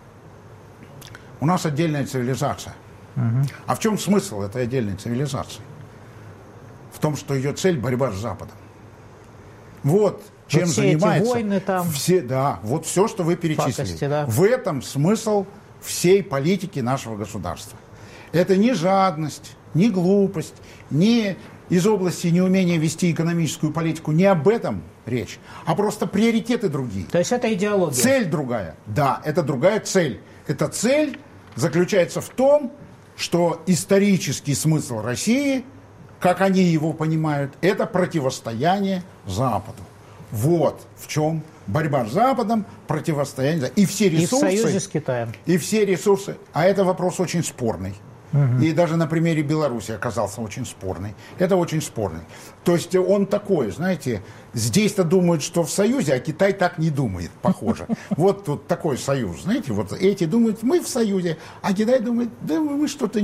у нас отдельная цивилизация. А в чем смысл этой отдельной цивилизации? В том, что ее цель – борьба с Западом. Вот чем все занимается. Эти войны там. Вот все, что вы перечислили. Пакости, да. В этом смысл всей политики нашего государства. Это не жадность, не глупость, не из области неумения вести экономическую политику. Не об этом речь, а просто приоритеты другие. То есть это идеология. Цель другая. Да, это другая цель. Эта цель заключается в том, что исторический смысл России, как они его понимают, это противостояние Западу. Вот в чем борьба с Западом, противостояние, и все ресурсы... И в союзе с Китаем. И все ресурсы. А это вопрос очень спорный. И даже на примере Беларуси оказался очень спорный. Это очень спорный. То есть он такой, знаете, здесь-то думают, что в союзе, а Китай так не думает, похоже. Вот тут такой союз, знаете, вот эти думают, мы в союзе, а Китай думает, да мы что-то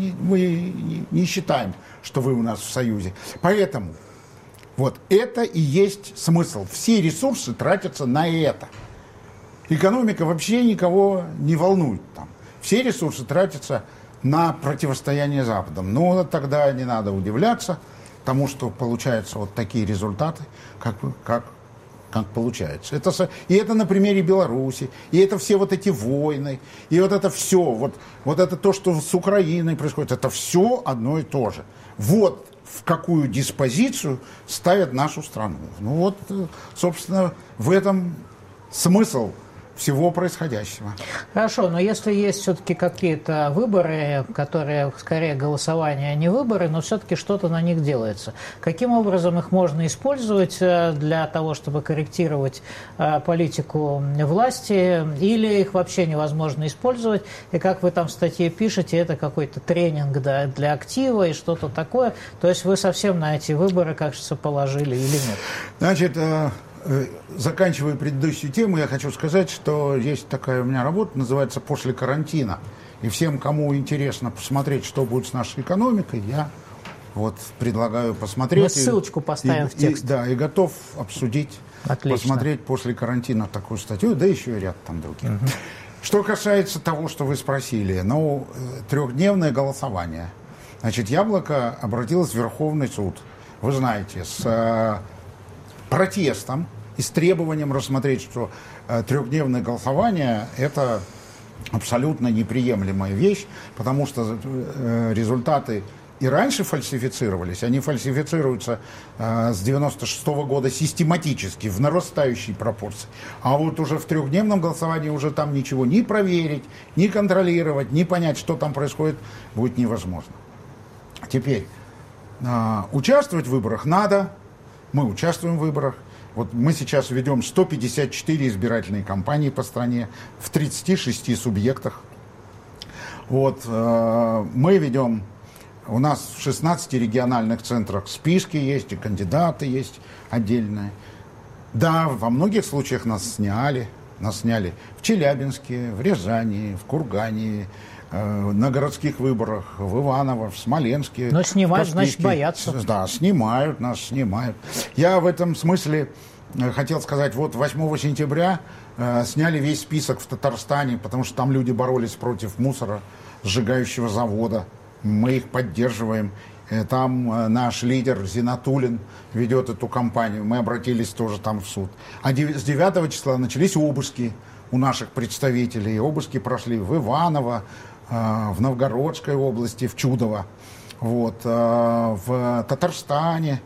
не считаем, что вы у нас в союзе. Поэтому вот это и есть смысл. Все ресурсы тратятся на это. Экономика вообще никого не волнует там. Все ресурсы тратятся на противостояние с Западом. Но тогда не надо удивляться тому, что получаются вот такие результаты, как получается. И это на примере Беларуси, и это все вот эти войны, и вот это все, вот это то, что с Украиной происходит, это все одно и то же. Вот в какую диспозицию ставят нашу страну. Ну вот, собственно, в этом смысл всего происходящего. Хорошо, но если есть все-таки какие-то выборы, которые скорее голосование, а не выборы, но все-таки что-то на них делается, каким образом их можно использовать для того, чтобы корректировать политику власти, или их вообще невозможно использовать, и как вы там в статье пишете, это какой-то тренинг для актива и что-то такое, то есть вы совсем на эти выборы, кажется, положили или нет? Значит, заканчивая предыдущую тему, я хочу сказать, что есть такая у меня работа, называется «После карантина». И всем, кому интересно посмотреть, что будет с нашей экономикой, я вот предлагаю посмотреть. Мы ссылочку поставим в текст. Да, и готов обсудить, Отлично. Посмотреть после карантина такую статью, да еще и ряд там других. Что касается того, что вы спросили, трехдневное голосование. Значит, «Яблоко» обратилось в Верховный суд, вы знаете, с протестом и с требованием рассмотреть, что трехдневное голосование – это абсолютно неприемлемая вещь, потому что результаты и раньше фальсифицировались, они фальсифицируются с 1996 года систематически, в нарастающей пропорции. А вот уже в трехдневном голосовании уже там ничего ни проверить, ни контролировать, ни понять, что там происходит, будет невозможно. Теперь, участвовать в выборах надо, мы участвуем в выборах. Вот мы сейчас ведем 154 избирательные кампании по стране в 36 субъектах. Вот, мы ведем, у нас в 16 региональных центрах списки есть, и кандидаты есть отдельные. Да, во многих случаях нас сняли в Челябинске, в Рязани, в Кургане, на городских выборах, в Иваново, в Смоленске. Но снимают, значит, боятся. Да, снимают, нас снимают. Я в этом смысле хотел сказать, вот 8 сентября сняли весь список в Татарстане, потому что там люди боролись против мусора, сжигающего завода. Мы их поддерживаем. Там наш лидер Зинатуллин ведет эту кампанию. Мы обратились тоже там в суд. А с 9 числа начались обыски у наших представителей. Обыски прошли в Иваново, в Новгородской области, в Чудово, вот, в Татарстане.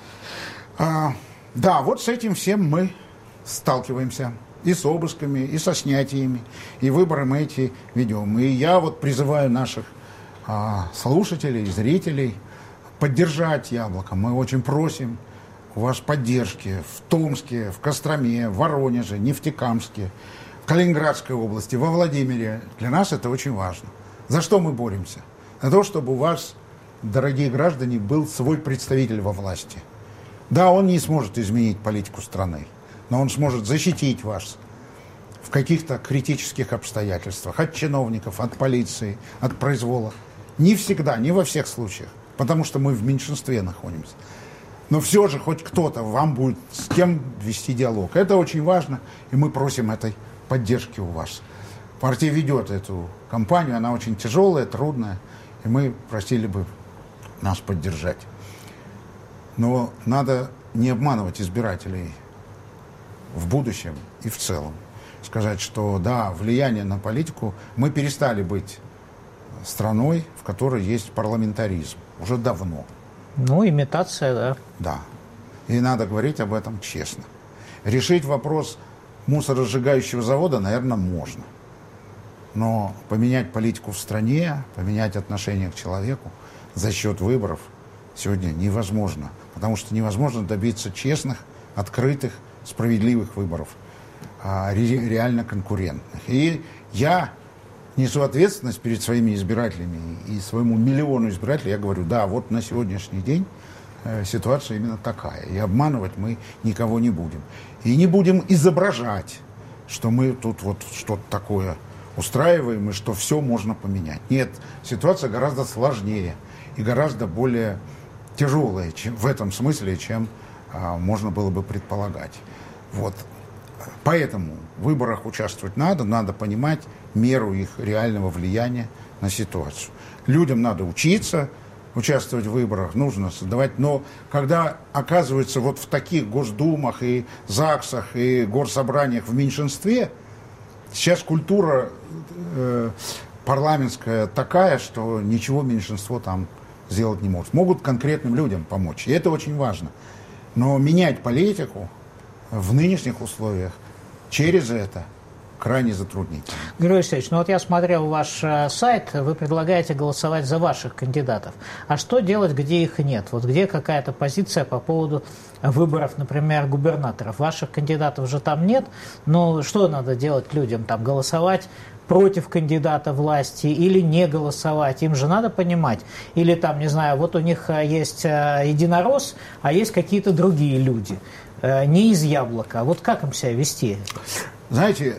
Да, вот с этим всем мы сталкиваемся. И с обысками, и со снятиями. И выборы мы эти ведем. И я вот призываю наших слушателей, зрителей поддержать «Яблоко». Мы очень просим у вас поддержки в Томске, в Костроме, в Воронеже, Нефтекамске, в Калининградской области, во Владимире. Для нас это очень важно. За что мы боремся? За то, чтобы у вас, дорогие граждане, был свой представитель во власти. Да, он не сможет изменить политику страны, но он сможет защитить вас в каких-то критических обстоятельствах от чиновников, от полиции, от произвола. Не всегда, не во всех случаях, потому что мы в меньшинстве находимся. Но все же хоть кто-то вам будет с кем вести диалог. Это очень важно, и мы просим этой поддержки у вас. Партия ведет эту кампанию, она очень тяжелая, трудная, и мы просили бы нас поддержать. Но надо не обманывать избирателей в будущем и в целом. Сказать, что да, влияние на политику, мы перестали быть страной, в которой есть парламентаризм. Уже давно. Ну, имитация, да. Да. И надо говорить об этом честно. Решить вопрос мусоросжигающего завода, наверное, можно. Но поменять политику в стране, поменять отношение к человеку за счет выборов сегодня невозможно. Потому что невозможно добиться честных, открытых, справедливых выборов. реально конкурентных. И я несу ответственность перед своими избирателями и своему миллиону избирателей. Я говорю, да, вот на сегодняшний день ситуация именно такая. И обманывать мы никого не будем. И не будем изображать, что мы тут вот что-то такое устраиваем и что все можно поменять. Нет, ситуация гораздо сложнее и гораздо более тяжелая в этом смысле, чем можно было бы предполагать. Вот. Поэтому в выборах участвовать надо понимать меру их реального влияния на ситуацию. Людям надо учиться участвовать в выборах, нужно создавать, но когда оказывается вот в таких госдумах и ЗАГСах и горсобраниях в меньшинстве, сейчас культура парламентская такая, что ничего меньшинство там сделать не может. Могут конкретным людям помочь, и это очень важно. Но менять политику в нынешних условиях через это крайне затруднительно. Григорий Алексеевич, ну вот я смотрел ваш сайт, вы предлагаете голосовать за ваших кандидатов. А что делать, где их нет? Вот где какая-то позиция по поводу выборов, например, губернаторов? Ваших кандидатов же там нет, но что надо делать людям? Там голосовать против кандидата власти или не голосовать? Им же надо понимать. Или там, не знаю, вот у них есть единорос, а есть какие-то другие люди. Не из яблока. Вот как им себя вести? Знаете,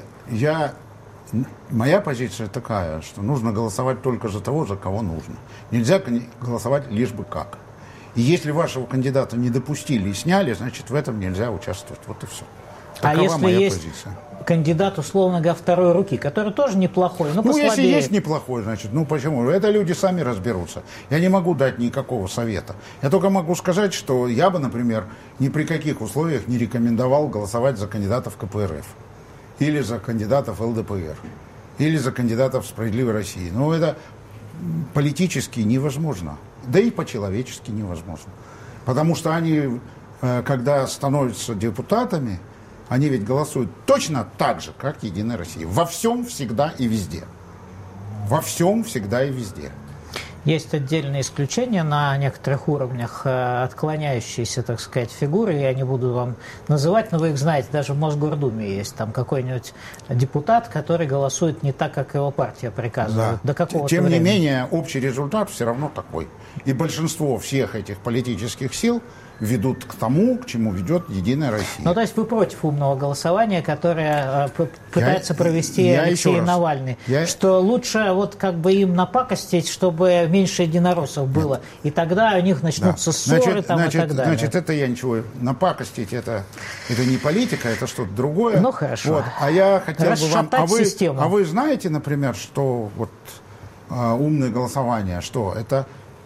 моя позиция такая, что нужно голосовать только за того, за кого нужно. Нельзя голосовать лишь бы как. И если вашего кандидата не допустили и сняли, значит, в этом нельзя участвовать. Вот и все. Такова если моя есть позиция. Кандидат, условно говоря, второй руки, который тоже неплохой, но послабее. Если есть неплохой, значит, почему? Это люди сами разберутся. Я не могу дать никакого совета. Я только могу сказать, что я бы, например, ни при каких условиях не рекомендовал голосовать за кандидатов КПРФ. Или за кандидатов ЛДПР. Или за кандидатов «Справедливой России». Но это политически невозможно. Да и по-человечески невозможно. Потому что они, когда становятся депутатами, они ведь голосуют точно так же, как «Единая Россия». Во всем, всегда и везде. Во всем, всегда и везде. Есть отдельные исключения на некоторых уровнях, отклоняющиеся, так сказать, фигуры. Я не буду вам называть, но вы их знаете. Даже в Мосгордуме есть там какой-нибудь депутат, который голосует не так, как его партия приказывает. Да. До какого-то Тем времени. не менее, общий результат все равно такой. И большинство всех этих политических сил ведут к тому, к чему ведет «Единая Россия». Ну, то есть вы против умного голосования, которое пытается провести Алексей Навальный. Что лучше вот как бы им напакостить, чтобы меньше единороссов было. И тогда у них начнутся ссоры там и так далее. Значит, это я ничего... Напакостить это не политика, это что-то другое. Ну, хорошо. Вот. А я хотел бы вам... систему. А вы знаете, например, что вот умное голосование, что это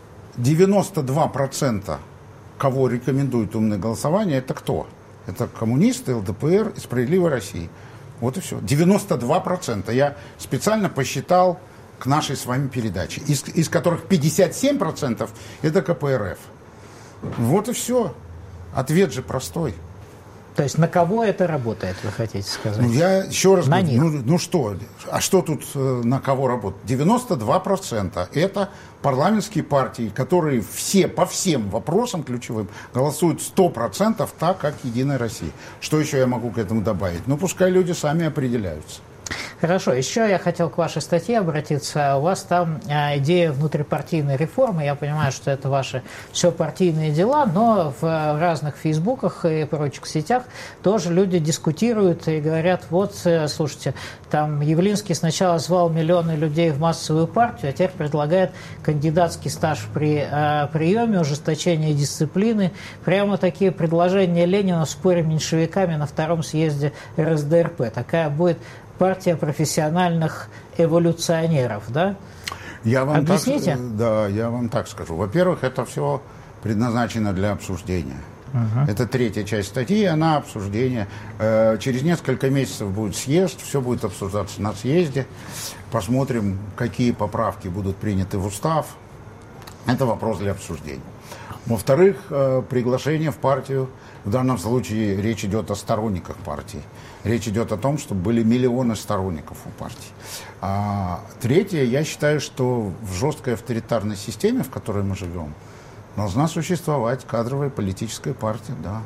92%, кого рекомендует умное голосование, это кто? Это коммунисты, ЛДПР и «Справедливая Россия». Вот и все. 92%. Я специально посчитал к нашей с вами передаче, из которых 57% это КПРФ. Вот и все. Ответ же простой. То есть на кого это работает, вы хотите сказать? Ну, я еще раз на говорю, них. ну что, а что тут на кого работает? 92% это парламентские партии, которые все по всем вопросам ключевым голосуют 100% так, как «Единая Россия». Что еще я могу к этому добавить? Ну, пускай люди сами определяются. Хорошо. Еще я хотел к вашей статье обратиться. У вас там идея внутрипартийной реформы. Я понимаю, что это ваши все партийные дела, но в разных фейсбуках и прочих сетях тоже люди дискутируют и говорят, вот, слушайте, там Явлинский сначала звал миллионы людей в массовую партию, а теперь предлагает кандидатский стаж при приеме, ужесточение дисциплины. Прямо такие предложения Ленина в споре с меньшевиками на втором съезде РСДРП. Такая будет партия профессиональных эволюционеров, да? Объясните? Я вам так скажу. Во-первых, это все предназначено для обсуждения. Это третья часть статьи, она обсуждение. Через несколько месяцев будет съезд, все будет обсуждаться на съезде. Посмотрим, какие поправки будут приняты в устав. Это вопрос для обсуждения. Во-вторых, приглашение в партию. В данном случае речь идет о сторонниках партии. Речь идет о том, чтобы были миллионы сторонников у партии. А третье, я считаю, что в жесткой авторитарной системе, в которой мы живем, должна существовать кадровая политическая партия, да.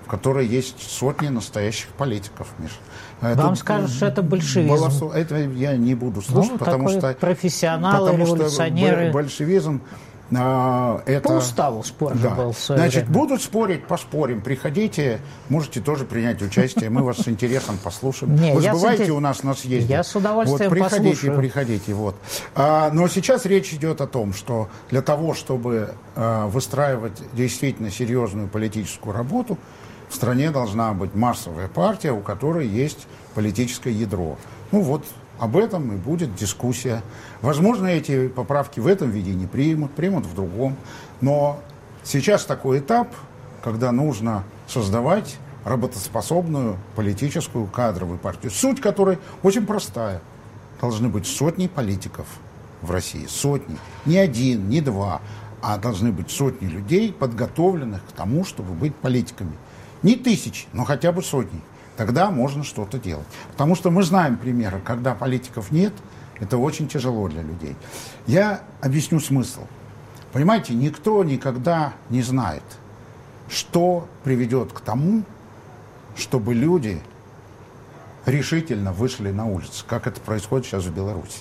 в которой есть сотни настоящих политиков, Миша. Вам скажут, что это большевизм. Это я не буду слушать, потому что профессионалы, революционеры. Большевизм это... По уставу спор же был в свое Значит, время. будут спорить, поспорим. Приходите, можете тоже принять участие. Мы вас с интересом послушаем. Вы же бываете у нас на съезде? Я с удовольствием послушаю. Приходите. Вот. Но сейчас речь идет о том, что для того, чтобы выстраивать действительно серьезную политическую работу, в стране должна быть массовая партия, у которой есть политическое ядро. Ну вот, об этом и будет дискуссия. Возможно, эти поправки в этом виде не примут в другом. Но сейчас такой этап, когда нужно создавать работоспособную политическую кадровую партию, суть которой очень простая. Должны быть сотни политиков в России, сотни. Не один, не два, а должны быть сотни людей, подготовленных к тому, чтобы быть политиками. Не тысячи, но хотя бы сотни. Тогда можно что-то делать. Потому что мы знаем примеры, когда политиков нет, это очень тяжело для людей. Я объясню смысл. Понимаете, никто никогда не знает, что приведет к тому, чтобы люди решительно вышли на улицы, как это происходит сейчас в Беларуси.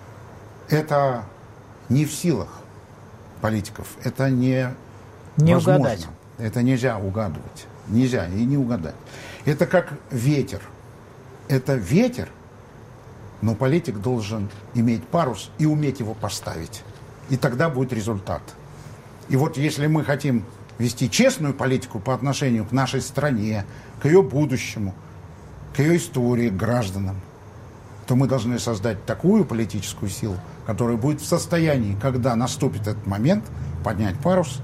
Это не в силах политиков, это не угадать. Это нельзя угадывать. Нельзя и не угадать. Это как ветер. Это ветер, но политик должен иметь парус и уметь его поставить. И тогда будет результат. И вот если мы хотим вести честную политику по отношению к нашей стране, к ее будущему, к ее истории, к гражданам, то мы должны создать такую политическую силу, которая будет в состоянии, когда наступит этот момент, поднять парус,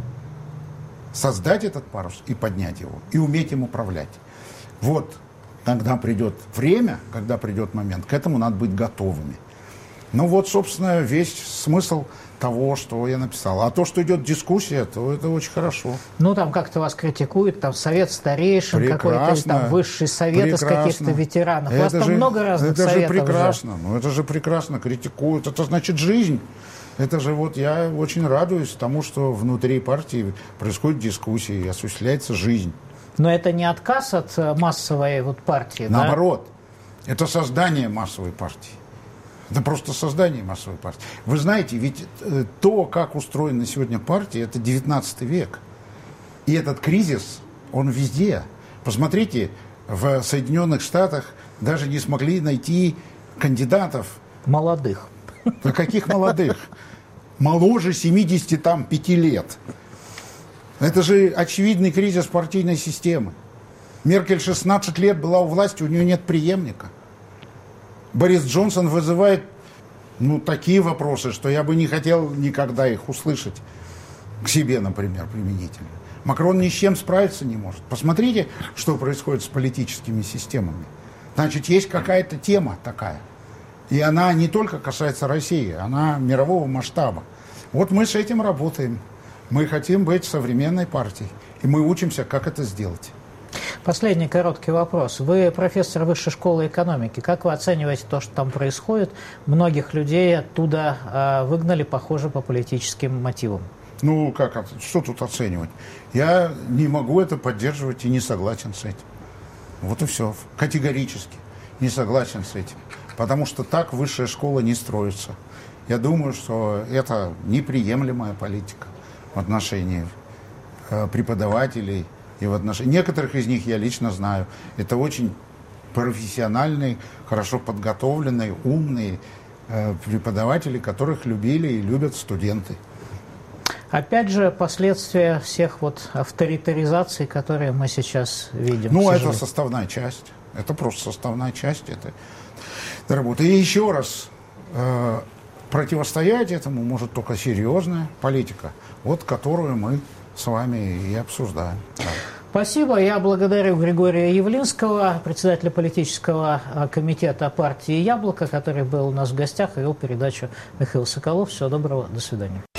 создать этот парус и поднять его, и уметь им управлять. Вот когда придет время, когда придет момент, к этому надо быть готовыми. Ну вот, собственно, весь смысл того, что я написал. А то, что идет дискуссия, то это очень хорошо. Ну, там как-то вас критикуют, там совет старейшин какой-то, там высший совет из каких-то ветеранов. У вас там много разных советов. Это же прекрасно. Ну, это же прекрасно, критикуют. Это значит жизнь. Это же вот я очень радуюсь тому, что внутри партии происходит дискуссия и осуществляется жизнь. Но это не отказ от массовой партии, наоборот, да? Это создание массовой партии. Это просто создание массовой партии. Вы знаете, ведь то, как устроена сегодня партия, это 19 век. И этот кризис, он везде. Посмотрите, в Соединенных Штатах даже не смогли найти кандидатов. Молодых. Да каких молодых? Моложе 75 лет. Это же очевидный кризис партийной системы. Меркель 16 лет была у власти, у нее нет преемника. Борис Джонсон вызывает такие вопросы, что я бы не хотел никогда их услышать к себе, например, применительно. Макрон ни с чем справиться не может. Посмотрите, что происходит с политическими системами. Значит, есть какая-то тема такая. И она не только касается России, она мирового масштаба. Вот мы с этим работаем. Мы хотим быть современной партией. И мы учимся, как это сделать. Последний короткий вопрос. Вы профессор Высшей школы экономики. Как вы оцениваете то, что там происходит? Многих людей оттуда выгнали, похоже, по политическим мотивам. Ну, что тут оценивать? Я не могу это поддерживать и не согласен с этим. Вот и все. Категорически не согласен с этим. Потому что так высшая школа не строится. Я думаю, что это неприемлемая политика в отношении преподавателей и в отношении... Некоторых из них я лично знаю. Это очень профессиональные, хорошо подготовленные, умные преподаватели, которых любили и любят студенты. Опять же, последствия всех авторитаризаций, которые мы сейчас видим. Ну, это составная часть. Это просто составная часть этой работы. И еще раз, противостоять этому может только серьезная политика, которую мы с вами и обсуждаем. Да. Спасибо. Я благодарю Григория Явлинского, председателя политического комитета партии «Яблоко», который был у нас в гостях и вел передачу Михаил Соколов. Всего доброго. До свидания.